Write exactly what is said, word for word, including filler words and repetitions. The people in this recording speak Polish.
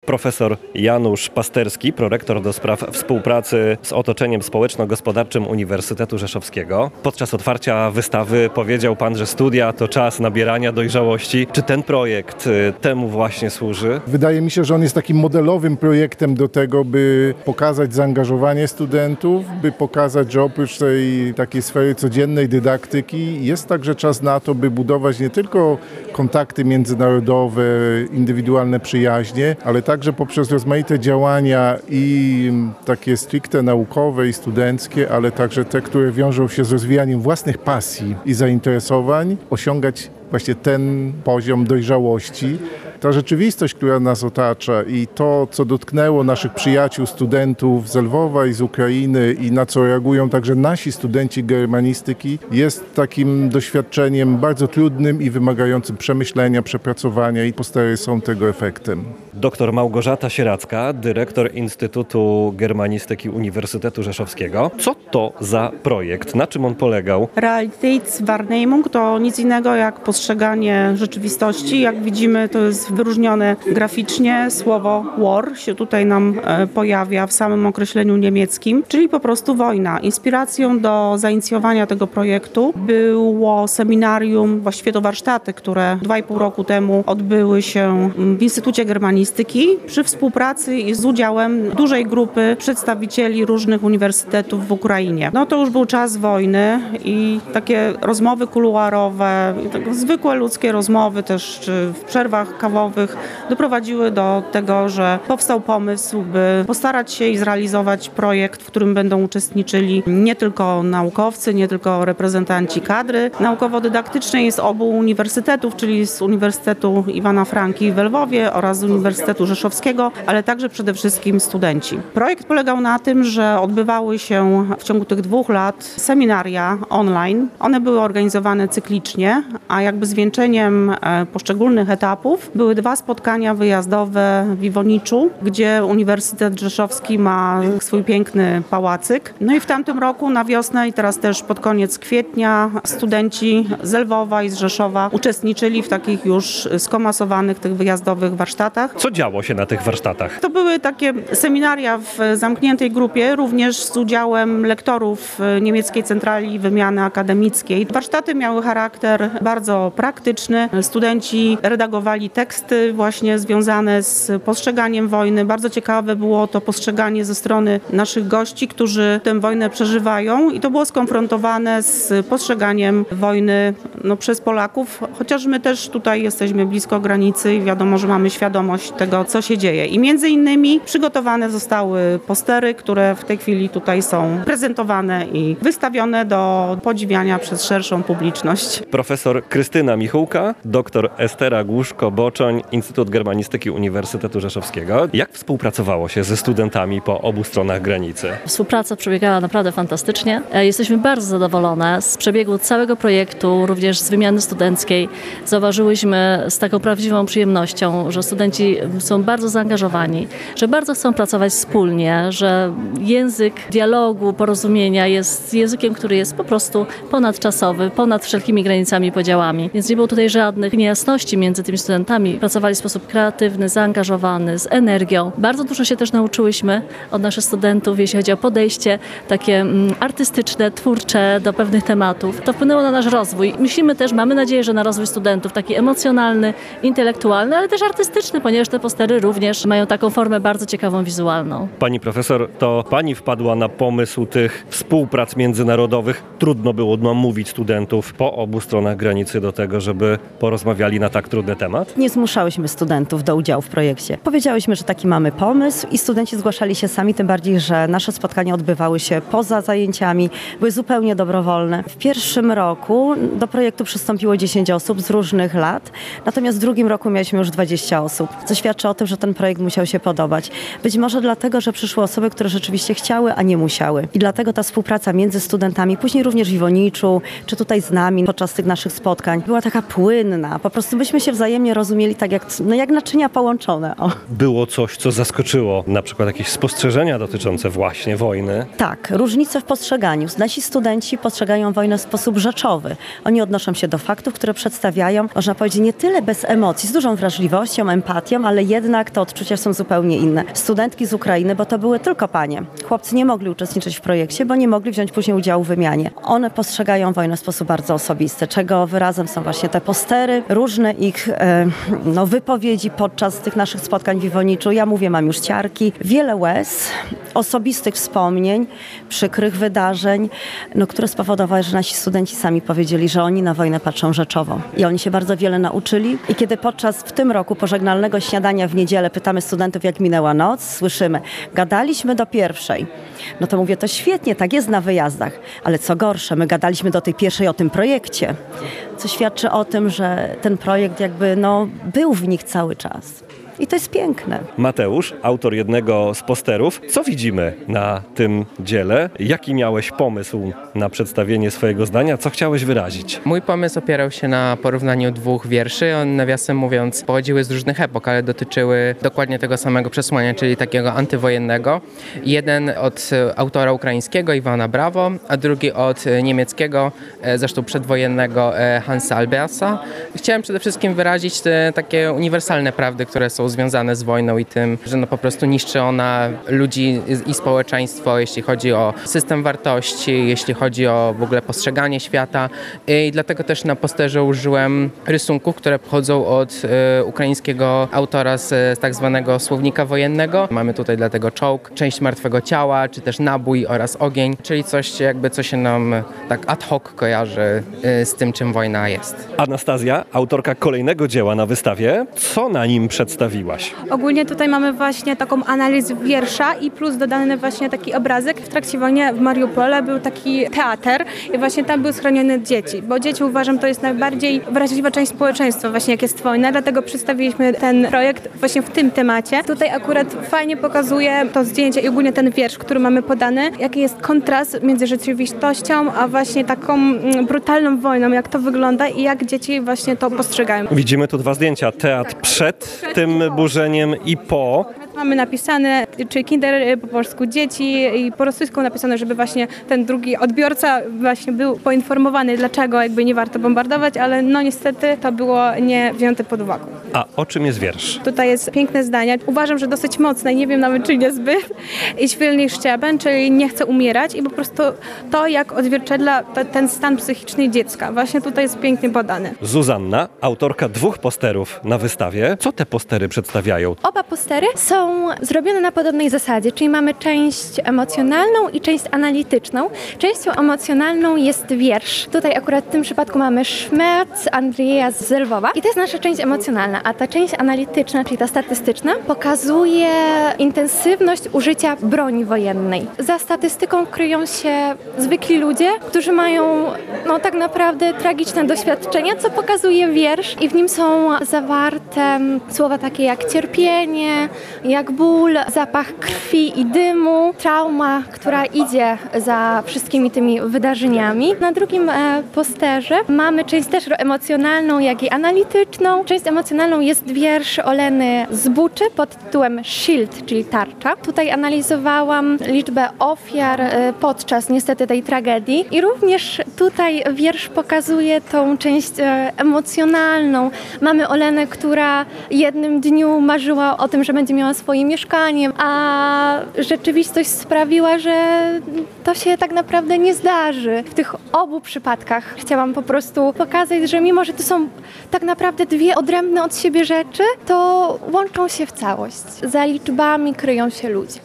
Profesor Janusz Pasterski, prorektor do spraw współpracy z otoczeniem społeczno-gospodarczym Uniwersytetu Rzeszowskiego. Podczas otwarcia wystawy powiedział Pan, że studia to czas nabierania dojrzałości. Czy ten projekt temu właśnie służy? Wydaje mi się, że on jest takim modelowym projektem do tego, by pokazać zaangażowanie studentów, by pokazać, że oprócz tej takiej sfery codziennej dydaktyki jest także czas na to, by budować nie tylko kontakty międzynarodowe, indywidualne przyjaźnie, ale także poprzez rozmaite działania i takie stricte naukowe i studenckie, ale także te, które wiążą się z rozwijaniem własnych pasji i zainteresowań, osiągać właśnie ten poziom dojrzałości. Ta rzeczywistość, która nas otacza i to, co dotknęło naszych przyjaciół, studentów z Lwowa i z Ukrainy i na co reagują także nasi studenci germanistyki, jest takim doświadczeniem bardzo trudnym i wymagającym przemyślenia, przepracowania i postery są tego efektem. Doktor Małgorzata Sieracka, dyrektor Instytutu Germanistyki Uniwersytetu Rzeszowskiego. Co to za projekt? Na czym on polegał? Realitätswahrnehmung to nic innego jak postrzeganie rzeczywistości. Jak widzimy, to jest wyróżnione graficznie. Słowo war się tutaj nam pojawia w samym określeniu niemieckim, czyli po prostu wojna. Inspiracją do zainicjowania tego projektu było seminarium, właściwie to warsztaty, które dwa i pół roku temu odbyły się w Instytucie Germanistyki przy współpracy i z udziałem dużej grupy przedstawicieli różnych uniwersytetów w Ukrainie. No to już był czas wojny i takie rozmowy kuluarowe, tak zwykłe ludzkie rozmowy też czy w przerwach kawowych doprowadziły do tego, że powstał pomysł, by postarać się i zrealizować projekt, w którym będą uczestniczyli nie tylko naukowcy, nie tylko reprezentanci kadry naukowo-dydaktycznej z obu uniwersytetów, czyli z Uniwersytetu Iwana Franki w Lwowie oraz z Uniwersytetu Rzeszowskiego, ale także przede wszystkim studenci. Projekt polegał na tym, że odbywały się w ciągu tych dwóch lat seminaria online. One były organizowane cyklicznie, a jakby zwieńczeniem poszczególnych etapów były dwa spotkania wyjazdowe w Iwoniczu, gdzie Uniwersytet Rzeszowski ma swój piękny pałacyk. No i w tamtym roku na wiosnę i teraz też pod koniec kwietnia studenci z Lwowa i z Rzeszowa uczestniczyli w takich już skomasowanych tych wyjazdowych warsztatach. Co działo się na tych warsztatach? To były takie seminaria w zamkniętej grupie, również z udziałem lektorów Niemieckiej Centrali Wymiany Akademickiej. Warsztaty miały charakter bardzo praktyczny. Studenci redagowali teksty właśnie związane z postrzeganiem wojny. Bardzo ciekawe było to postrzeganie ze strony naszych gości, którzy tę wojnę przeżywają i to było skonfrontowane z postrzeganiem wojny no, przez Polaków, chociaż my też tutaj jesteśmy blisko granicy i wiadomo, że mamy świadomość tego, co się dzieje. I między innymi przygotowane zostały postery, które w tej chwili tutaj są prezentowane i wystawione do podziwiania przez szerszą publiczność. Profesor Krystyna Michułka, doktor Estera Głuszko-Boczoń, Instytut Germanistyki Uniwersytetu Rzeszowskiego. Jak współpracowało się ze studentami po obu stronach granicy? Współpraca przebiegała naprawdę fantastycznie. Jesteśmy bardzo zadowolone z przebiegu całego projektu, również z wymiany studenckiej. Zauważyłyśmy z taką prawdziwą przyjemnością, że studenci są bardzo zaangażowani, że bardzo chcą pracować wspólnie, że język dialogu, porozumienia jest językiem, który jest po prostu ponadczasowy, ponad wszelkimi granicami i podziałami. Więc nie było tutaj żadnych niejasności między tymi studentami. Pracowali w sposób kreatywny, zaangażowany, z energią. Bardzo dużo się też nauczyłyśmy od naszych studentów, jeśli chodzi o podejście takie mm, artystyczne, twórcze do pewnych tematów. To wpłynęło na nasz rozwój. Myślimy też, mamy nadzieję, że na rozwój studentów taki emocjonalny, intelektualny, ale też artystyczny, ponieważ te postery również mają taką formę bardzo ciekawą, wizualną. Pani profesor, to pani wpadła na pomysł tych współprac międzynarodowych. Trudno było namówić studentów po obu stronach granicy do tego, żeby porozmawiali na tak trudny temat? Nie zmuszałyśmy studentów do udziału w projekcie. Powiedziałyśmy, że taki mamy pomysł i studenci zgłaszali się sami, tym bardziej, że nasze spotkania odbywały się poza zajęciami, były zupełnie dobrowolne. W pierwszym roku do projektu przystąpiło dziesięć osób z różnych lat, natomiast w drugim roku mieliśmy już dwadzieścia osób, co świadczy o tym, że ten projekt musiał się podobać. Być może dlatego, że przyszły osoby, które rzeczywiście chciały, a nie musiały. I dlatego ta współpraca między studentami, później również w Iwoniczu, czy tutaj z nami podczas tych naszych spotkań, była taka płynna. Po prostu byśmy się wzajemnie rozumieli tak jak, no jak naczynia połączone. O. Było coś, co zaskoczyło, na przykład jakieś spostrzeżenia dotyczące właśnie wojny? Tak, różnice w postrzeganiu. Nasi studenci postrzegają wojnę w sposób rzeczowy. Oni odnoszą się do faktów, które przedstawiają, można powiedzieć, nie tyle bez emocji, z dużą wrażliwością, empatią, mówią, ale jednak te odczucia są zupełnie inne. Studentki z Ukrainy, bo to były tylko panie. Chłopcy nie mogli uczestniczyć w projekcie, bo nie mogli wziąć później udziału w wymianie. One postrzegają wojnę w sposób bardzo osobisty, czego wyrazem są właśnie te postery, różne ich e, no, wypowiedzi podczas tych naszych spotkań w Iwoniczu. Ja mówię, mam już ciarki, wiele łez, osobistych wspomnień, przykrych wydarzeń, no, które spowodowały, że nasi studenci sami powiedzieli, że oni na wojnę patrzą rzeczowo. I oni się bardzo wiele nauczyli. I kiedy podczas w tym roku pożegnalnego śniadania w niedzielę pytamy studentów, jak minęła noc, słyszymy, gadaliśmy do pierwszej. No to mówię, to świetnie, tak jest na wyjazdach. Ale co gorsze, my gadaliśmy do tej pierwszej o tym projekcie, co świadczy o tym, że ten projekt jakby no, był w nich cały czas. I to jest piękne. Mateusz, autor jednego z posterów. Co widzimy na tym dziele? Jaki miałeś pomysł na przedstawienie swojego zdania? Co chciałeś wyrazić? Mój pomysł opierał się na porównaniu dwóch wierszy. One, nawiasem mówiąc, pochodziły z różnych epok, ale dotyczyły dokładnie tego samego przesłania, czyli takiego antywojennego. Jeden od autora ukraińskiego, Iwana Brawo, a drugi od niemieckiego, zresztą przedwojennego Hansa Albersa. Chciałem przede wszystkim wyrazić te takie uniwersalne prawdy, które są związane z wojną i tym, że no po prostu niszczy ona ludzi i społeczeństwo, jeśli chodzi o system wartości, jeśli chodzi o w ogóle postrzeganie świata. I dlatego też na posterze użyłem rysunków, które pochodzą od e, ukraińskiego autora z, z tak zwanego słownika wojennego. Mamy tutaj dlatego czołg, część martwego ciała, czy też nabój oraz ogień, czyli coś jakby, co się nam tak ad hoc kojarzy e, z tym, czym wojna jest. Anastazja, autorka kolejnego dzieła na wystawie. Co na nim przedstawiłaś? Ogólnie tutaj mamy właśnie taką analizę wiersza i plus dodany właśnie taki obrazek. W trakcie wojny w Mariupole był taki teatr i właśnie tam były schronione dzieci, bo dzieci uważam to jest najbardziej wrażliwa część społeczeństwa właśnie jak jest wojna, dlatego przedstawiliśmy ten projekt właśnie w tym temacie. Tutaj akurat fajnie pokazuje to zdjęcie i ogólnie ten wiersz, który mamy podany, jaki jest kontrast między rzeczywistością, a właśnie taką brutalną wojną, jak to wygląda i jak dzieci właśnie to postrzegają. Widzimy tu dwa zdjęcia. Teatr przed tym burzeniem i po. Mamy napisane, czy kinder po polsku dzieci i po rosyjsku napisane, żeby właśnie ten drugi odbiorca właśnie był poinformowany, dlaczego jakby nie warto bombardować, ale no niestety to było nie wzięte pod uwagę. A o czym jest wiersz? Tutaj jest piękne zdanie. Uważam, że dosyć mocne, nie wiem nawet czy niezbyt. I świelniej szczeben, czyli nie chce umierać i po prostu to, jak odzwierciedla t- ten stan psychiczny dziecka. Właśnie tutaj jest pięknie podane. Zuzanna, autorka dwóch posterów na wystawie. Co te postery przedstawiają? Oba postery są zrobione na podobnej zasadzie, czyli mamy część emocjonalną i część analityczną. Częścią emocjonalną jest wiersz. Tutaj akurat w tym przypadku mamy Szmerc Andrzeja z Lwowa i to jest nasza część emocjonalna, a ta część analityczna, czyli ta statystyczna, pokazuje intensywność użycia broni wojennej. Za statystyką kryją się zwykli ludzie, którzy mają no tak naprawdę tragiczne doświadczenia, co pokazuje wiersz i w nim są zawarte słowa takie jak cierpienie, jak ból, zapach krwi i dymu, trauma, która idzie za wszystkimi tymi wydarzeniami. Na drugim e, posterze mamy część też emocjonalną, jak i analityczną. Część emocjonalną jest wiersz Oleny z Buczy pod tytułem Shield, czyli tarcza. Tutaj analizowałam liczbę ofiar e, podczas niestety tej tragedii i również tutaj wiersz pokazuje tą część e, emocjonalną. Mamy Olenę, która jednym dniu marzyła o tym, że będzie miała swoje mieszkanie, a rzeczywistość sprawiła, że to się tak naprawdę nie zdarzy. W tych obu przypadkach chciałam po prostu pokazać, że mimo, że to są tak naprawdę dwie odrębne od siebie rzeczy, to łączą się w całość. Za liczbami kryją się ludzie.